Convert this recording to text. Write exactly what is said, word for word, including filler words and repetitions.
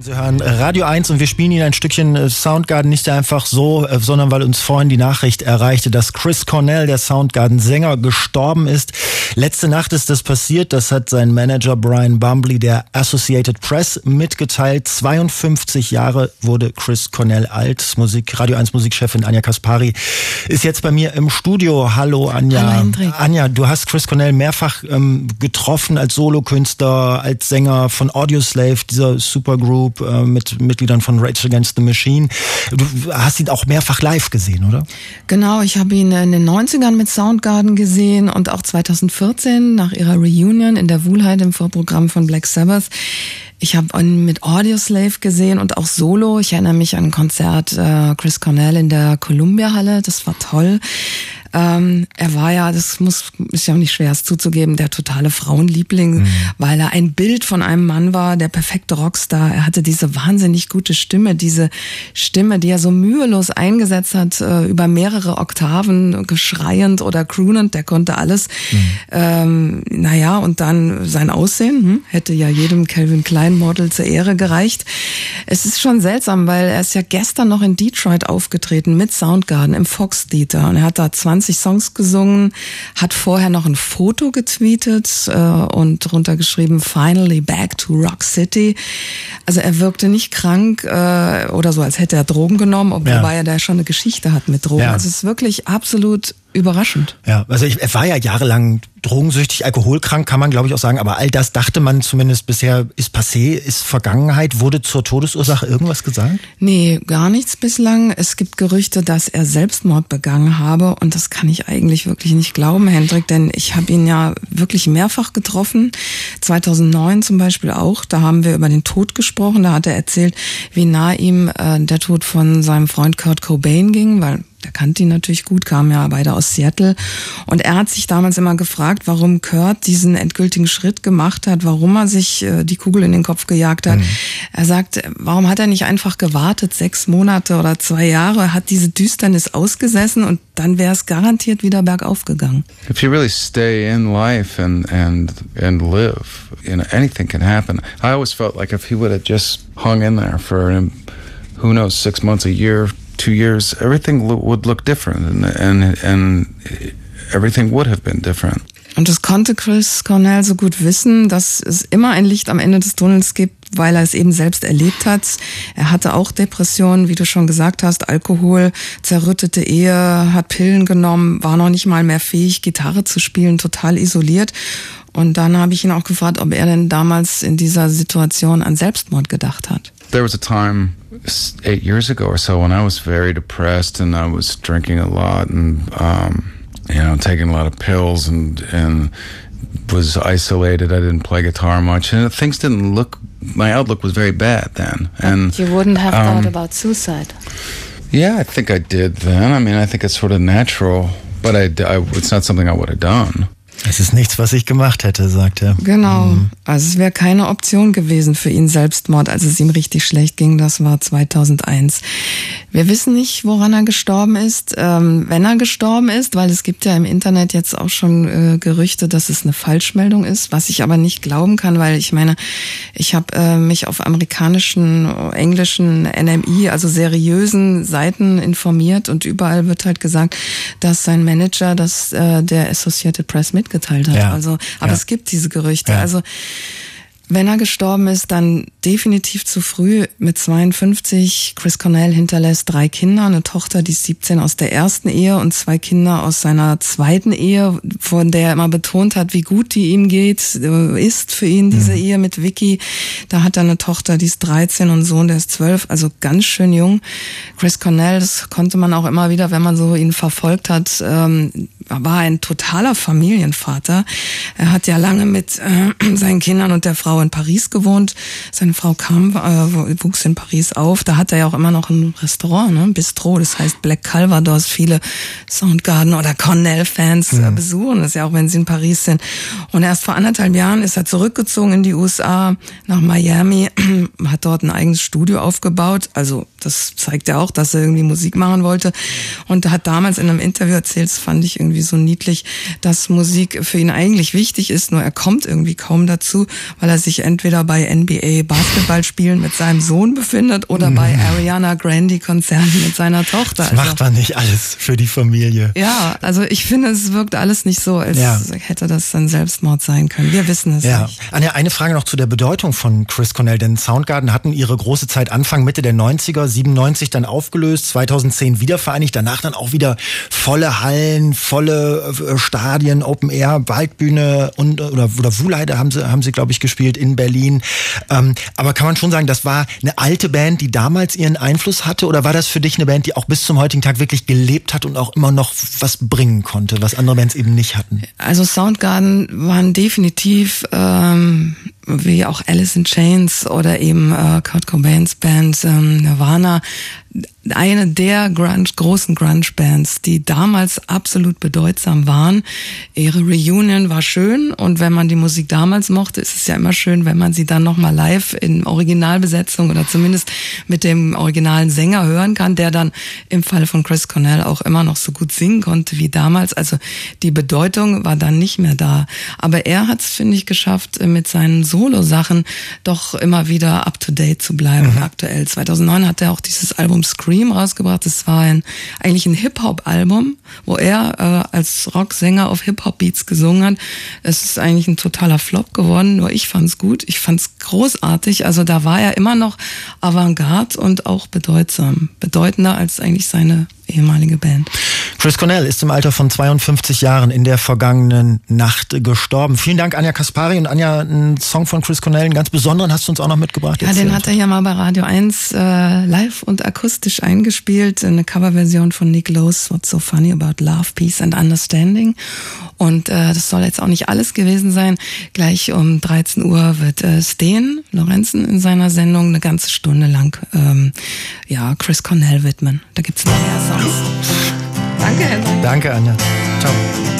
Sie hören Radio eins und wir spielen Ihnen ein Stückchen Soundgarden nicht einfach so, sondern weil uns vorhin die Nachricht erreichte, dass Chris Cornell, der Soundgarden-Sänger, gestorben ist. Letzte Nacht ist das passiert, das hat sein Manager Brian Bumbley der Associated Press mitgeteilt. zweiundfünfzig Jahre wurde Chris Cornell alt. Musik, Radio eins Musikchefin Anja Kaspari ist jetzt bei mir im Studio. Hallo Anja. Hallo Hendrik. Anja, du hast Chris Cornell mehrfach ähm, getroffen als Solokünstler, als Sänger von Audioslave, dieser Supergroup mit Mitgliedern von Rage Against the Machine. Du hast ihn auch mehrfach live gesehen, oder? Genau, ich habe ihn in den neunzigern mit Soundgarden gesehen und auch zweitausendvierzehn nach ihrer Reunion in der Wuhlheit im Vorprogramm von Black Sabbath. Ich habe ihn mit Audioslave gesehen und auch solo. Ich erinnere mich an ein Konzert äh, Chris Cornell in der Columbia Halle. Das war toll. Ähm, er war ja, das muss, ist ja auch nicht schwer, es zuzugeben, der totale Frauenliebling, mhm. weil er ein Bild von einem Mann war, der perfekte Rockstar. Er hatte diese wahnsinnig gute Stimme, diese Stimme, die er so mühelos eingesetzt hat, äh, über mehrere Oktaven, geschreiend oder croonend, der konnte alles. Mhm. Ähm, naja, und dann sein Aussehen, hm, hätte ja jedem Calvin Klein Model zur Ehre gereicht. Es ist schon seltsam, weil er ist ja gestern noch in Detroit aufgetreten mit Soundgarden im Fox Theater und er hat da zwanzig Songs gesungen, hat vorher noch ein Foto getweetet äh, und drunter geschrieben, finally back to Rock City. Also er wirkte nicht krank äh, oder so, als hätte er Drogen genommen, obwohl ja. er da schon eine Geschichte hat mit Drogen. Ja. Also es ist wirklich absolut überraschend. Ja, also ich, er war ja jahrelang drogensüchtig, alkoholkrank, kann man glaube ich auch sagen, aber all das dachte man zumindest bisher ist passé, ist Vergangenheit. Wurde zur Todesursache irgendwas gesagt? Nee, gar nichts bislang. Es gibt Gerüchte, dass er Selbstmord begangen habe und das kann ich eigentlich wirklich nicht glauben, Hendrik, denn ich habe ihn ja wirklich mehrfach getroffen. zweitausendneun zum Beispiel auch, da haben wir über den Tod gesprochen, da hat er erzählt, wie nah ihm äh, der Tod von seinem Freund Kurt Cobain ging, weil der kannte ihn natürlich gut, kam ja beide aus Seattle. Und er hat sich damals immer gefragt, warum Kurt diesen endgültigen Schritt gemacht hat, warum er sich äh, die Kugel in den Kopf gejagt hat. Mhm. Er sagt, warum hat er nicht einfach gewartet, sechs Monate oder zwei Jahre, hat diese Düsternis ausgesessen und dann wäre es garantiert wieder bergauf gegangen. If you really stay in life and, and, and live, you know, anything can happen. I always felt like if he would have just hung in there for, who knows, six months, a year, two years, everything lo- would look different and, and and everything would have been different. Und das konnte Chris Cornell so gut wissen, dass es immer ein Licht am Ende des Tunnels gibt, weil er es eben selbst erlebt hat. Er hatte auch Depressionen, wie du schon gesagt hast, Alkohol, zerrüttete Ehe, hat Pillen genommen, war noch nicht mal mehr fähig, Gitarre zu spielen, total isoliert. Und dann habe ich ihn auch gefragt, ob er denn damals in dieser Situation an Selbstmord gedacht hat. There was a time eight years ago or so when I was very depressed and I was drinking a lot and um, you know, taking a lot of pills and and was isolated. I didn't play guitar much and things didn't look. My outlook was very bad then. And you wouldn't have um, thought about suicide. Yeah, I think I did then. I mean, I think it's sort of natural, but I, I it's not something I would have done. Es ist nichts, was ich gemacht hätte, sagt er. Genau. Mhm. Also es wäre keine Option gewesen für ihn, Selbstmord, als es ihm richtig schlecht ging. Das war zweitausendeins. Wir wissen nicht, woran er gestorben ist, ähm, wenn er gestorben ist, weil es gibt ja im Internet jetzt auch schon äh, Gerüchte, dass es eine Falschmeldung ist, was ich aber nicht glauben kann, weil ich meine, ich habe äh, mich auf amerikanischen, englischen N M I, also seriösen Seiten informiert und überall wird halt gesagt, dass sein Manager, dass äh, der Associated Press mitgeteilt hat. Ja. Also, aber ja. es gibt diese Gerüchte. Ja. Also wenn er gestorben ist, dann definitiv zu früh mit zweiundfünfzig. Chris Cornell hinterlässt drei Kinder, eine Tochter, die ist siebzehn aus der ersten Ehe und zwei Kinder aus seiner zweiten Ehe, von der er immer betont hat, wie gut die ihm geht, ist für ihn diese mhm. Ehe mit Vicky. Da hat er eine Tochter, die ist dreizehn und einen Sohn, der ist zwölf, also ganz schön jung. Chris Cornell, das konnte man auch immer wieder, wenn man so ihn verfolgt hat, ähm, war ein totaler Familienvater. Er hat ja lange mit äh, seinen Kindern und der Frau in Paris gewohnt. Seine Frau kam, äh, wuchs in Paris auf. Da hat er ja auch immer noch ein Restaurant, ne? Bistro, das heißt Black Calvados. Viele Soundgarden oder Cornell-Fans mhm. äh, besuchen das ja auch, wenn sie in Paris sind. Und erst vor anderthalb Jahren ist er zurückgezogen in die U S A, nach Miami, hat dort ein eigenes Studio aufgebaut. Also das zeigt ja auch, dass er irgendwie Musik machen wollte. Und er hat damals in einem Interview erzählt, das fand ich irgendwie so niedlich, dass Musik für ihn eigentlich wichtig ist, nur er kommt irgendwie kaum dazu, weil er sich entweder bei N B A Basketballspielen mit seinem Sohn befindet oder mhm. bei Ariana Grande Konzerten mit seiner Tochter. Das also, macht man nicht alles für die Familie. Ja, also ich finde, es wirkt alles nicht so, als ja. hätte das ein Selbstmord sein können. Wir wissen es ja. nicht. Anja, eine Frage noch zu der Bedeutung von Chris Cornell, denn Soundgarden hatten ihre große Zeit Anfang, Mitte der neunziger, siebenundneunzig dann aufgelöst, zweitausendzehn wieder vereinigt, danach dann auch wieder volle Hallen, volle äh, Stadien, Open Air, Waldbühne und oder, oder Wuhlheide haben sie, haben sie glaube ich gespielt in Berlin. Ähm, aber kann man schon sagen, das war eine alte Band, die damals ihren Einfluss hatte, oder war das für dich eine Band, die auch bis zum heutigen Tag wirklich gelebt hat und auch immer noch was bringen konnte, was andere Bands eben nicht hatten? Also Soundgarden waren definitiv ähm, wie auch Alice in Chains oder eben äh, Kurt Cobains Band ähm, Nirvana, eine der Grunge, großen Grunge-Bands, die damals absolut bedeutsam waren. Ihre Reunion war schön, und wenn man die Musik damals mochte, ist es ja immer schön, wenn man sie dann nochmal live in Originalbesetzung oder zumindest mit dem originalen Sänger hören kann, der dann im Fall von Chris Cornell auch immer noch so gut singen konnte wie damals. Also die Bedeutung war dann nicht mehr da. Aber er hat es, finde ich, geschafft, mit seinen Solo-Sachen doch immer wieder up-to-date zu bleiben, mhm. aktuell. zweitausendneun hat er auch dieses Album Scream rausgebracht. Das war ein, eigentlich ein Hip-Hop-Album, wo er äh, als Rocksänger auf Hip-Hop-Beats gesungen hat. Es ist eigentlich ein totaler Flop geworden, nur ich fand's gut. Ich fand's großartig. Also da war er immer noch Avantgarde und auch bedeutsam. Bedeutender als eigentlich seine ehemalige Band. Chris Cornell ist im Alter von zweiundfünfzig Jahren in der vergangenen Nacht gestorben. Vielen Dank, Anja Kaspari. Und Anja, einen Song von Chris Cornell, einen ganz besonderen, hast du uns auch noch mitgebracht? Ja, den hat er ja mal bei Radio eins äh, live und akustisch eingespielt. Eine Coverversion von Nick Lowe's What's So Funny About Love, Peace and Understanding. Und äh, das soll jetzt auch nicht alles gewesen sein. Gleich um dreizehn Uhr wird äh, Sten Lorenzen in seiner Sendung eine ganze Stunde lang ähm, ja Chris Cornell widmen. Da gibt's noch mehr Songs. Danke, Hendrik. Danke, Anja. Ciao.